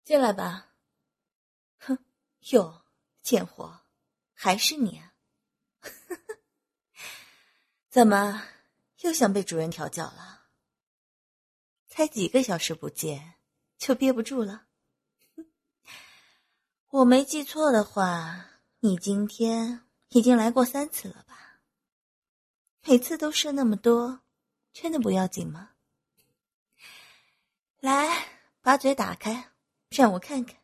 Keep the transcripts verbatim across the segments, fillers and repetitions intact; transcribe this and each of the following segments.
进来吧。哼，哟，贱货，还是你啊？怎么又想被主人调教了？才几个小时不见，就憋不住了？我没记错的话，你今天已经来过三次了吧？每次都射那么多，真的不要紧吗？来，把嘴打开，让我看看。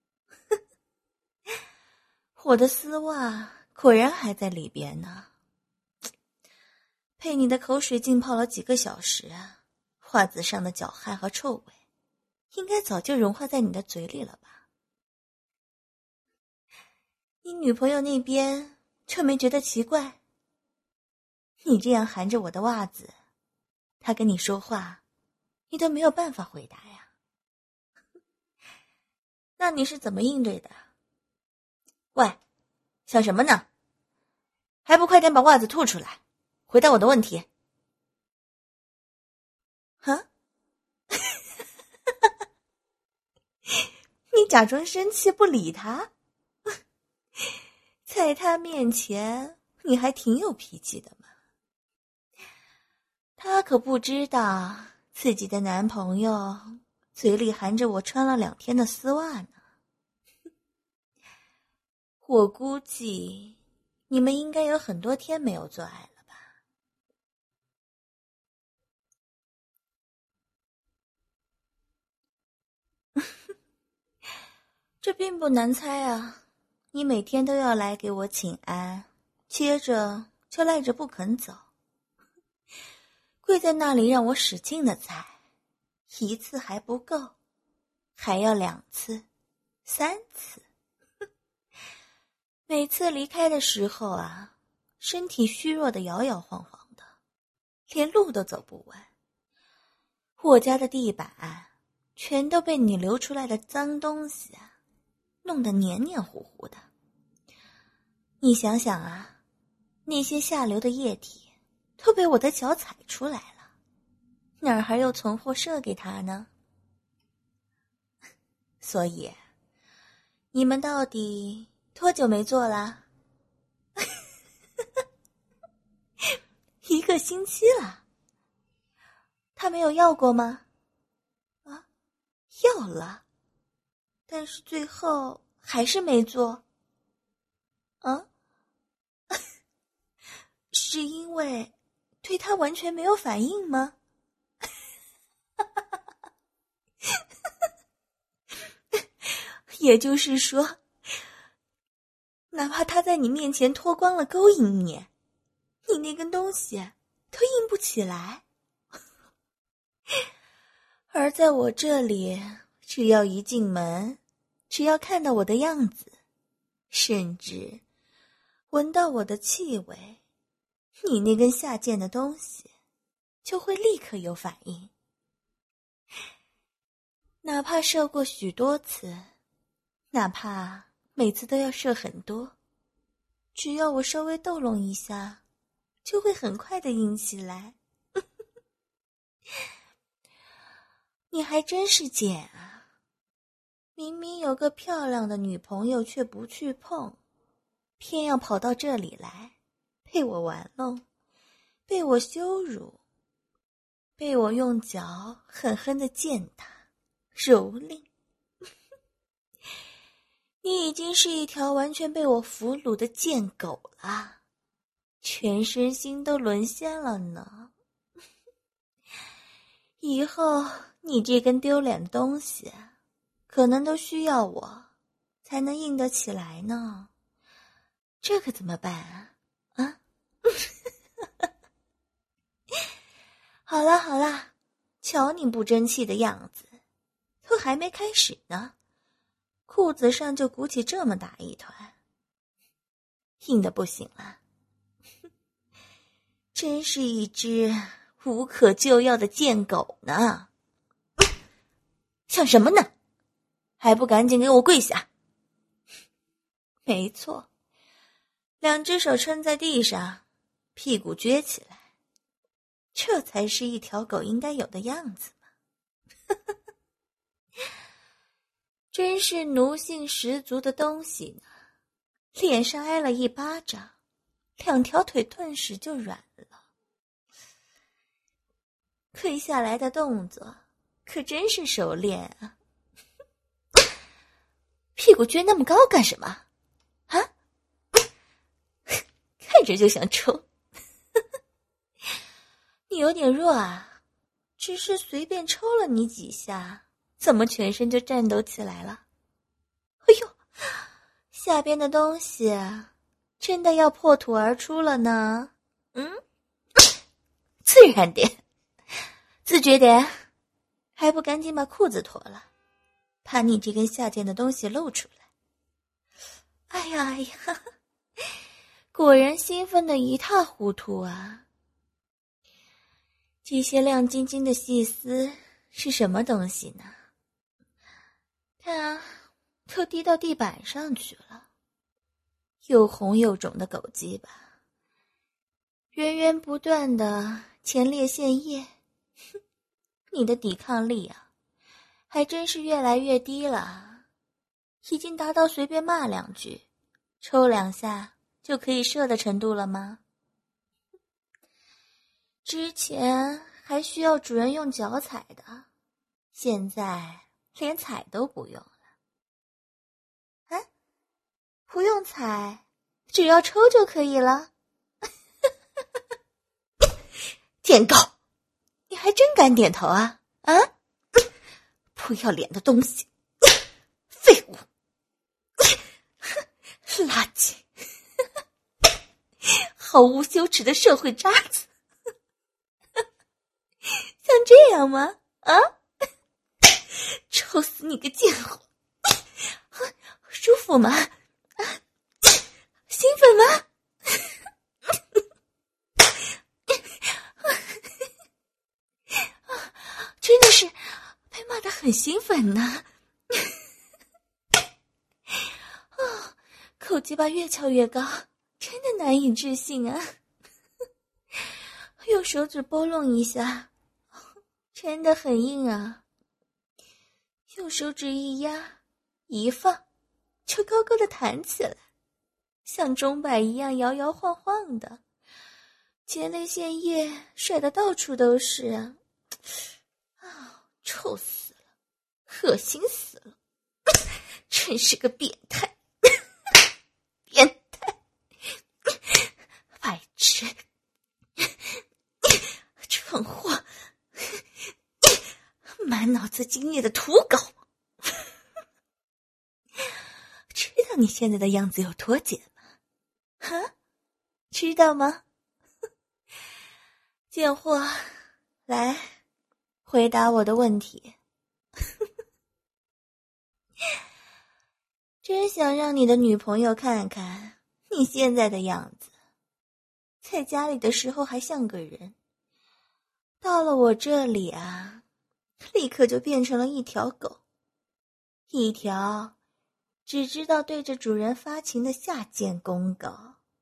我的丝袜果然还在里边呢，被你的口水浸泡了几个小时啊，袜子上的脚汗和臭味应该早就融化在你的嘴里了吧？你女朋友那边就没觉得奇怪？你这样含着我的袜子，她跟你说话你都没有办法回答呀。那你是怎么应对的？喂，想什么呢？还不快点把袜子吐出来，回答我的问题。哈你假装生气不理他？在他面前你还挺有脾气的嘛。他可不知道自己的男朋友嘴里含着我穿了两天的丝袜呢。我估计你们应该有很多天没有做爱了吧？这并不难猜啊，你每天都要来给我请安，接着就赖着不肯走，跪在那里让我使劲的踩，一次还不够，还要两次、三次。每次离开的时候啊，身体虚弱的摇摇晃晃的，连路都走不稳。我家的地板全都被你流出来的脏东西啊弄得黏黏糊糊的。你想想啊，那些下流的液体都被我的脚踩出来了，哪儿还有存货射给他呢？所以你们到底多久没做了？一个星期了。他没有要过吗？啊，要了，但是最后还是没做。啊，是因为对他完全没有反应吗？也就是说，哪怕他在你面前脱光了勾引你，你那根东西都硬不起来。而在我这里，只要一进门，只要看到我的样子，甚至闻到我的气味，你那根下贱的东西就会立刻有反应。哪怕射过许多次，哪怕每次都要射很多，只要我稍微逗弄一下，就会很快的硬起来。你还真是贱啊！明明有个漂亮的女朋友却不去碰，偏要跑到这里来，被我玩弄，被我羞辱，被我用脚狠狠地践踏、蹂躏。你已经是一条完全被我俘虏的贱狗了，全身心都沦陷了呢。以后你这根丢脸的东西，可能都需要我才能硬得起来呢。这可怎么办啊？啊？好了好了，瞧你不争气的样子，都还没开始呢，裤子上就鼓起这么大一团，硬得不行了。真是一只无可救药的贱狗呢！想什么呢？还不赶紧给我跪下！没错，两只手撑在地上，屁股撅起来，这才是一条狗应该有的样子嘛。 真是奴性十足的东西呢！脸上挨了一巴掌，两条腿顿时就软了。跪下来的动作可真是熟练啊！屁股撅那么高干什么？啊？看着就想抽。你有点弱啊，只是随便抽了你几下，怎么全身就颤抖起来了？哎呦，下边的东西真的要破土而出了呢。嗯，自然点，自觉点，还不赶紧把裤子脱了，怕你这根下贱的东西露出来。哎呀哎呀，果然兴奋得一塌糊涂啊！这些亮晶晶的细丝是什么东西呢？看啊，都滴到地板上去了。又红又肿的狗鸡巴，源源不断的前列腺液，你的抵抗力啊，还真是越来越低了，已经达到随便骂两句，抽两下就可以射的程度了吗？之前还需要主人用脚踩的，现在连踩都不用了。啊，不用踩，只要抽就可以了。舔狗，你还真敢点头啊？啊，不要脸的东西，废物，垃圾，毫无羞耻的社会渣子。像这样吗？啊，抽死你个贱货！舒服吗？啊，兴奋吗？真的是被骂得很兴奋呢。哦，口鸡巴越翘越高，真的难以置信啊！用手指拨弄一下，真的很硬啊。用手指一压一放，就高高的弹起来，像钟摆一样摇摇晃晃的，前列腺液甩得到处都是啊！啊，臭死了，恶心死了，真是个变态，变态，白痴，蠢货，满脑子精液的土狗。知道你现在的样子有多贱吗？哈，知道吗？贱货，来回答我的问题。真想让你的女朋友看看你现在的样子，在家里的时候还像个人，到了我这里啊，立刻就变成了一条狗，一条只知道对着主人发情的下贱公狗。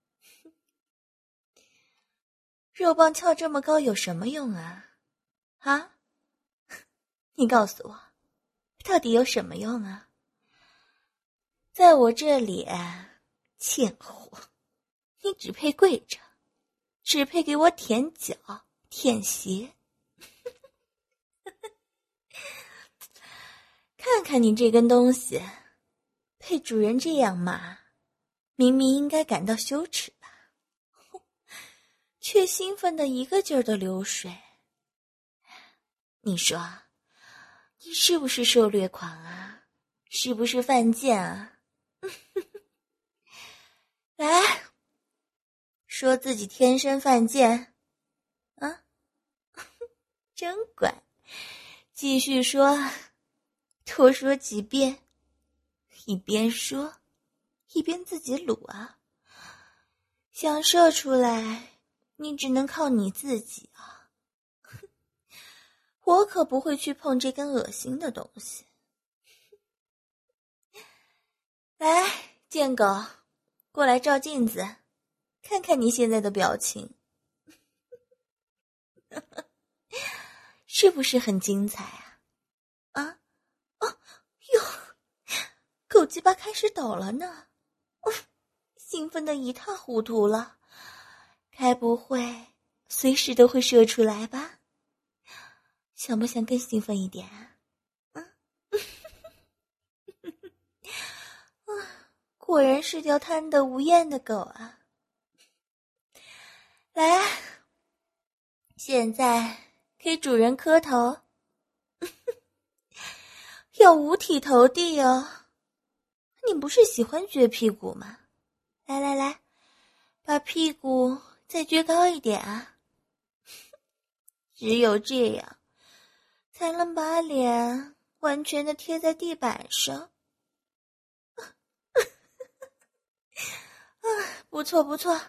肉棒翘这么高有什么用啊？啊？你告诉我，到底有什么用啊？在我这里，贱货，你只配跪着，只配给我舔脚、舔鞋。看看你这根东西，被主人这样骂，明明应该感到羞耻吧，却兴奋得一个劲儿的流水。你说，你是不是受虐狂啊？是不是犯贱啊？来，说自己天生犯贱啊？真乖，继续说，多说几遍，一边说一边自己撸啊。想射出来，你只能靠你自己啊！我可不会去碰这根恶心的东西。来，贱狗，过来照镜子，看看你现在的表情，是不是很精彩啊？啊，哦哟， 手鸡巴开始抖了呢，兴奋得一塌糊涂了，该不会随时都会射出来吧？想不想更兴奋一点啊？嗯，果然是条贪得无厌的狗啊！来啊，现在给主人磕头，要五体投地哦。你不是喜欢撅屁股吗？来来来，把屁股再撅高一点啊！只有这样，才能把脸完全的贴在地板上。啊，不错不错，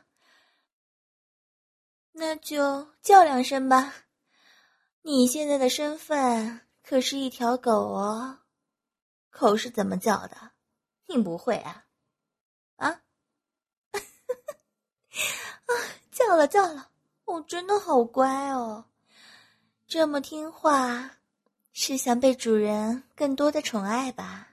那就叫两声吧。你现在的身份可是一条狗哦，狗是怎么叫的？你不会啊？啊？啊，叫了叫了，我真的好乖哦，这么听话，是想被主人更多的宠爱吧？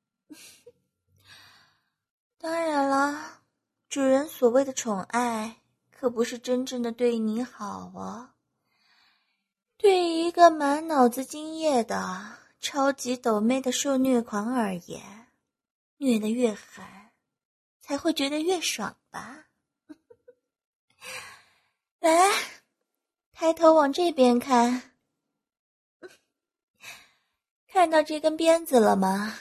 当然了，主人所谓的宠爱，可不是真正的对你好哦。对于一个满脑子精液的超级抖妹的受虐狂而言，虐得越狠，才会觉得越爽吧？来，抬头往这边看，看到这根鞭子了吗？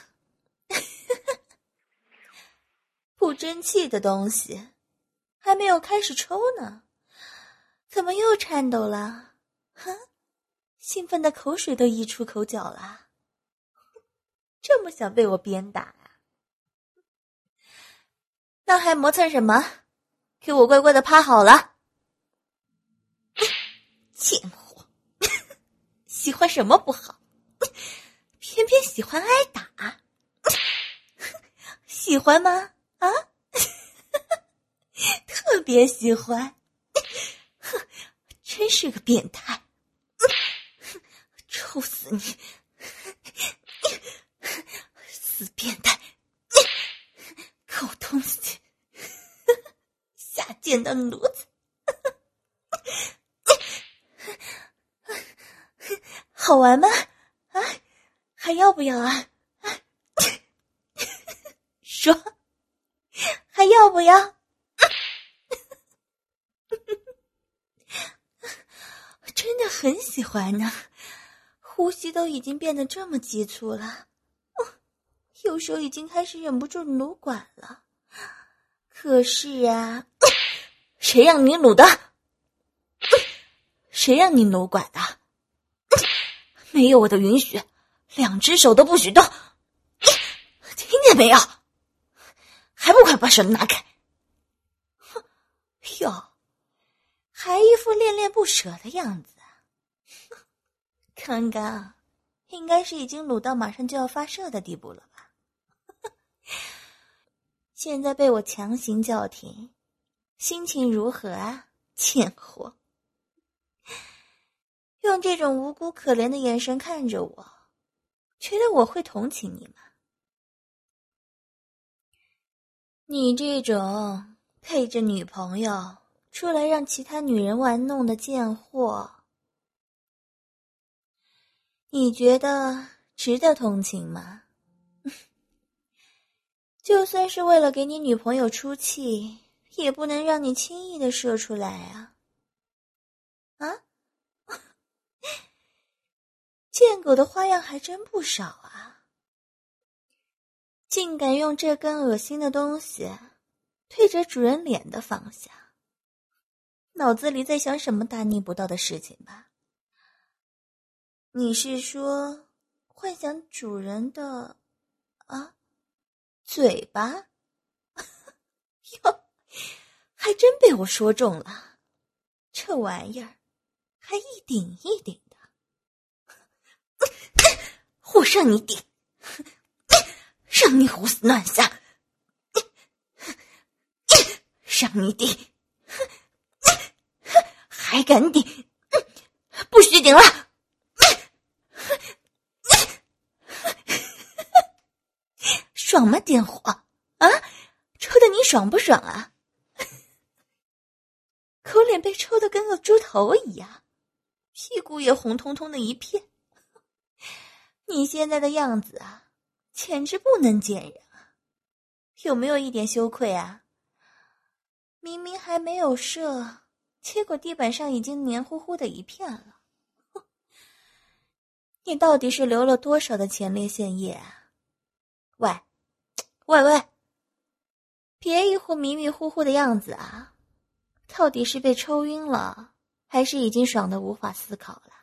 不争气的东西，还没有开始抽呢，怎么又颤抖了？哼，兴奋的口水都溢出口角了，这么想被我鞭打啊？那还磨蹭什么？给我乖乖的趴好了！贱货，喜欢什么不好，偏偏喜欢挨打，喜欢吗？啊，特别喜欢，真是个变态，臭死你，死变态，狗东西，下贱的奴子，好玩吗？啊，还要不要啊？说，还要不要？真的很喜欢呢，呼吸都已经变得这么急促了，有时候已经开始忍不住撸管了。可是啊，谁让你撸的？谁让你撸管的？没有我的允许，两只手都不许动，听见没有？还不快把手拿开！哟，还一副恋恋不舍的样子啊！刚刚应该是已经撸到马上就要发射的地步了吧？现在被我强行叫停，心情如何啊，贱货？用这种无辜可怜的眼神看着我，觉得我会同情你吗？你这种配着女朋友出来让其他女人玩弄的贱货，你觉得值得同情吗？就算是为了给你女朋友出气，也不能让你轻易的射出来啊！啊？贱狗的花样还真不少啊，竟敢用这根恶心的东西对着主人脸的方向，脑子里在想什么大逆不道的事情吧？你是说幻想主人的啊嘴巴？哟，还真被我说中了，这玩意儿还一顶一顶的，我让你顶，让你胡思乱想，让你顶，还敢顶？不许顶了！说爽吗点火啊？抽的你爽不爽啊？口脸被抽得跟个猪头一样，屁股也红彤彤的一片。你现在的样子啊，简直不能见人啊！有没有一点羞愧啊？明明还没有射，结果地板上已经黏糊糊的一片了。你到底是流了多少的前列腺液啊？喂，喂喂，别一副迷迷糊糊的样子啊！到底是被抽晕了，还是已经爽得无法思考了？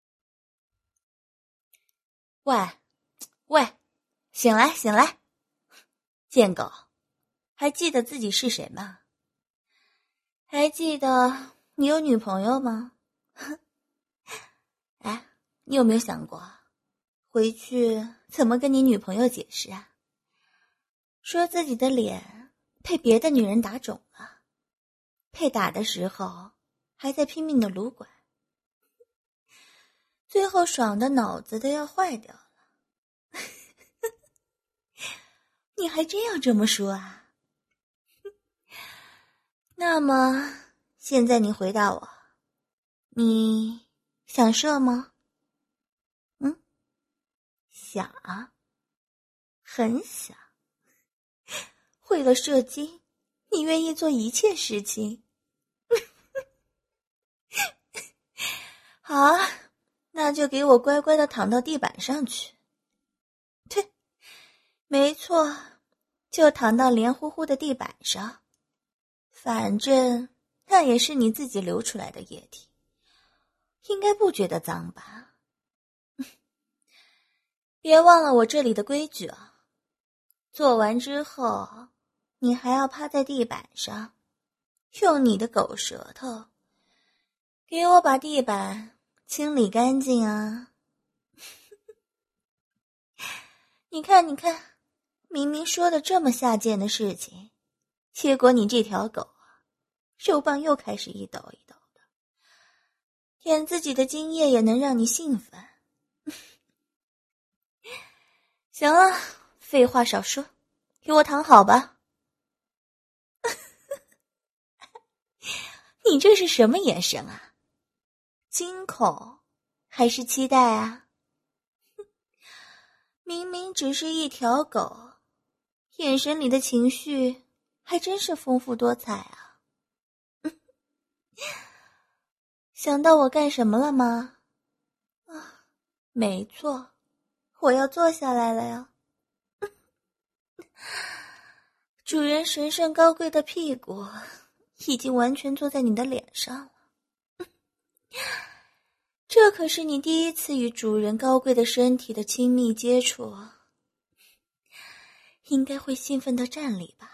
喂，喂，醒来醒来！贱狗，还记得自己是谁吗？还记得你有女朋友吗？哎，你有没有想过，回去怎么跟你女朋友解释啊？说自己的脸被别的女人打肿了，被打的时候还在拼命的撸管，最后爽的脑子都要坏掉了。你还真要这么说啊？那么现在你回答我，你想射吗？嗯，想啊，很想。为了射精，你愿意做一切事情。好啊，那就给我乖乖的躺到地板上去。对，没错，就躺到黏糊糊的地板上。反正那也是你自己流出来的液体，应该不觉得脏吧？别忘了我这里的规矩啊！做完之后，你还要趴在地板上，用你的狗舌头给我把地板清理干净啊！你看你看，明明说的这么下贱的事情，结果你这条狗啊，肉棒又开始一抖一抖的，舔自己的精液也能让你兴奋。行了，废话少说，给我躺好吧。你这是什么眼神啊？惊恐还是期待啊？明明只是一条狗，眼神里的情绪还真是丰富多彩啊。想到我干什么了吗？啊，没错，我要坐下来了呀。主人神圣高贵的屁股已经完全坐在你的脸上了。这可是你第一次与主人高贵的身体的亲密接触，应该会兴奋到站立吧？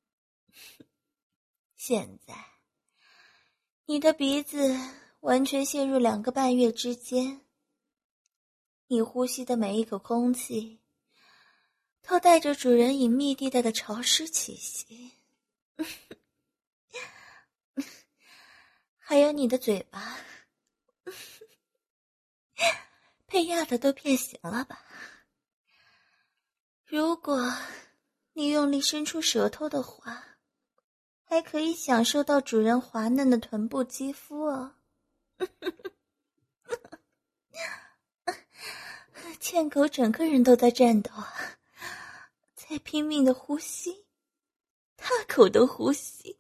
现在，你的鼻子完全陷入两个半月之间，你呼吸的每一口空气都带着主人隐秘地带的潮湿气息。还有你的嘴巴被压得都变形了吧？如果你用力伸出舌头的话，还可以享受到主人滑嫩的臀部肌肤哦。贱狗整个人都在颤抖，在拼命的呼吸，大口的呼吸。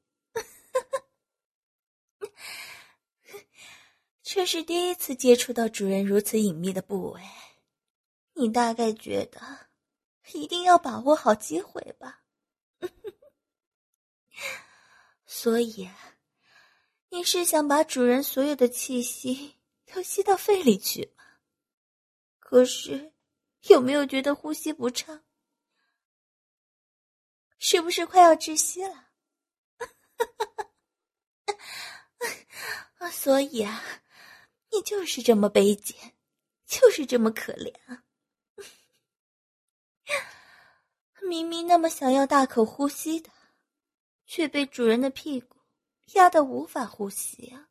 这是第一次接触到主人如此隐秘的部位，你大概觉得一定要把握好机会吧。所以你是想把主人所有的气息都吸到肺里去吗？可是有没有觉得呼吸不畅？是不是快要窒息了？所以啊，你就是这么卑贱，就是这么可怜啊！明明那么想要大口呼吸的，却被主人的屁股压得无法呼吸啊！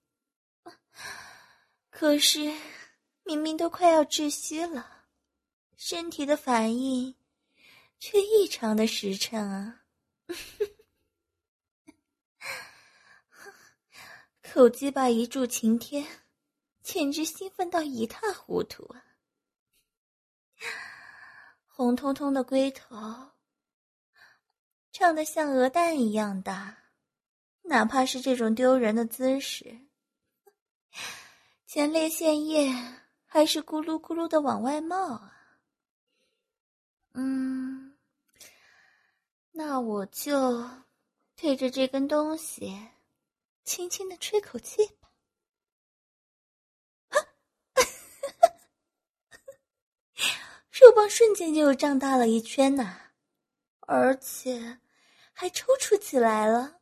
可是明明都快要窒息了，身体的反应却异常的实诚啊。口鸡巴一柱擎天，简直兴奋到一塌糊涂啊！红彤彤的龟头长得像鹅蛋一样大，哪怕是这种丢人的姿势，前列腺液还是咕噜咕噜的往外冒啊。嗯，那我就对着这根东西轻轻地吹口气吧。肉棒瞬间就胀大了一圈呐、啊，而且还抽搐起来了。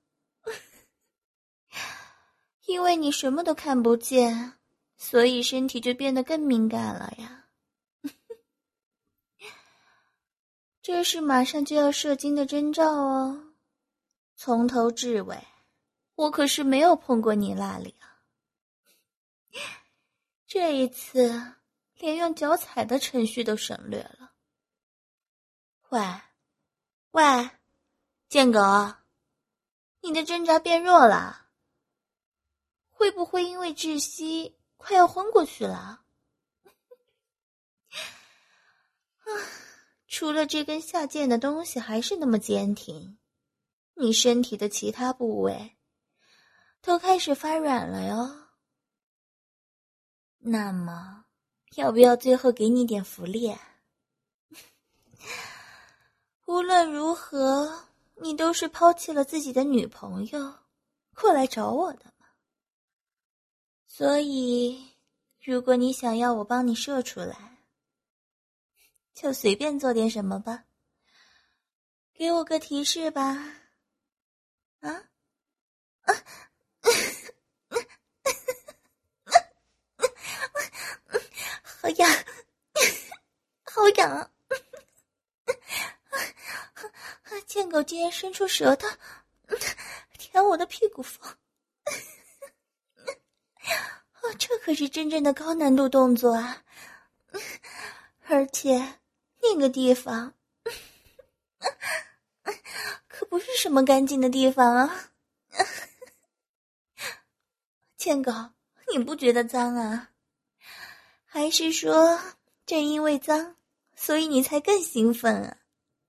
因为你什么都看不见，所以身体就变得更敏感了呀。这是马上就要射精的征兆哦。从头至尾，我可是没有碰过你那里啊。这一次连用脚踩的程序都省略了。喂，喂，贱狗，你的挣扎变弱了，会不会因为窒息快要昏过去了？除了这根下贱的东西还是那么坚挺，你身体的其他部位都开始发软了哟。那么，要不要最后给你点福利啊？无论如何，你都是抛弃了自己的女朋友，过来找我的嘛。所以，如果你想要我帮你射出来，就随便做点什么吧。给我个提示吧。啊？啊？好痒，好痒！贱狗竟然伸出舌头舔我的屁股缝，这可是真正的高难度动作啊！而且那个地方可不是什么干净的地方啊！贱狗，你不觉得脏啊？还是说正因为脏，所以你才更兴奋啊？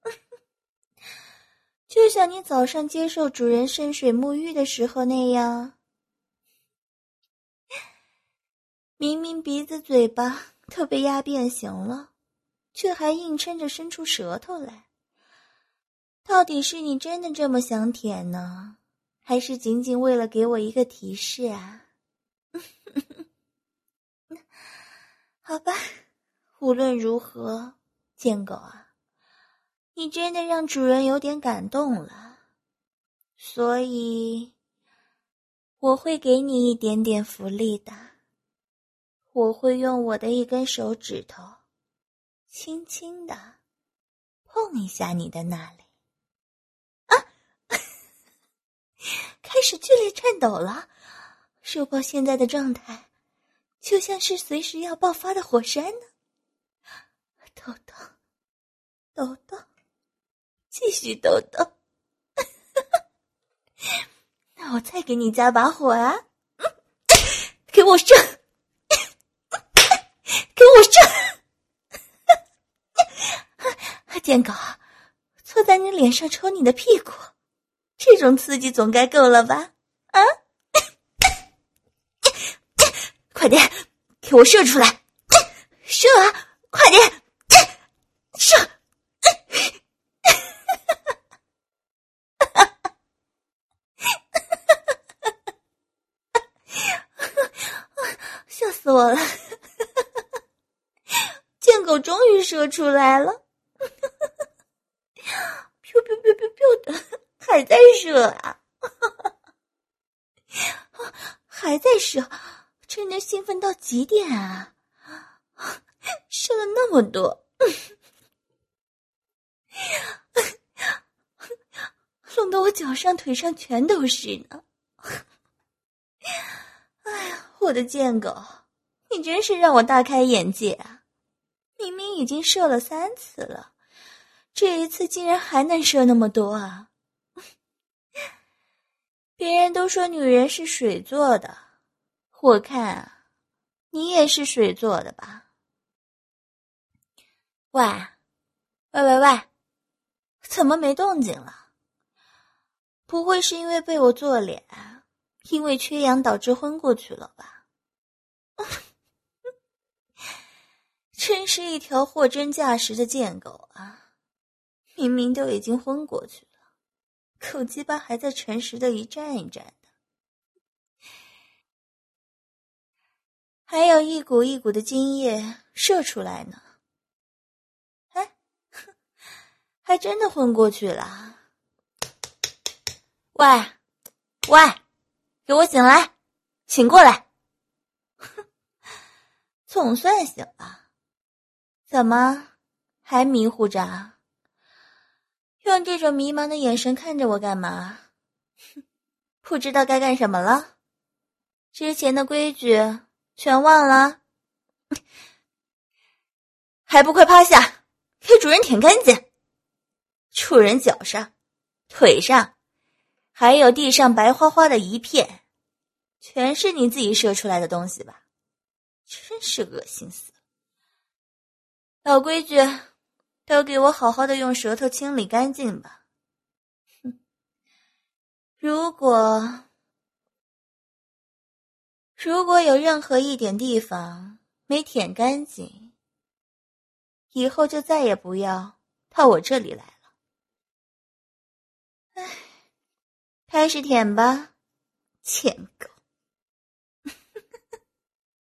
就像你早上接受主人圣水沐浴的时候那样，明明鼻子嘴巴都被压变形了，却还硬撑着伸出舌头来。到底是你真的这么想舔呢，还是仅仅为了给我一个提示啊？好吧，无论如何，贱狗啊，你真的让主人有点感动了，所以我会给你一点点福利的。我会用我的一根手指头轻轻地碰一下你的那里。啊！开始剧烈颤抖了，肉包现在的状态就像是随时要爆发的火山呢。抖抖抖抖，继续抖抖。那我再给你加把火啊！给我射！给我射！贱狗，坐在你脸上抽你的屁股，这种刺激总该够了吧？啊！快点，给我射出来！射啊！快点！射！笑死我了！贱狗终于射出来了！飘飘飘飘飘的，还在射啊！还在射，真的兴奋到极点啊！射了那么多，弄得我脚上腿上全都是呢。哎呀，我的贱狗，你真是让我大开眼界啊！明明已经射了三次了， 这一次竟然还能射那么多啊！别人都说女人是水做的，我看啊，你也是水做的吧？喂，喂喂喂，怎么没动静了？不会是因为被我做脸，因为缺氧导致昏过去了吧？真是一条货真价实的贱狗啊！明明都已经昏过去了，口鸡巴还在诚实的一站一站的，还有一股一股的精液射出来呢。哎，还真的昏过去了。喂喂，给我醒来，醒过来！总算醒了。怎么还迷糊着啊？用这种迷茫的眼神看着我干嘛？不知道该干什么了？之前的规矩全忘了？还不快趴下，给主人舔干净！主人脚上、腿上，还有地上白花花的一片，全是你自己射出来的东西吧？真是恶心死了！老规矩，都给我好好的用舌头清理干净吧。哼，如果如果有任何一点地方没舔干净，以后就再也不要到我这里来了。唉，开始舔吧，贱狗。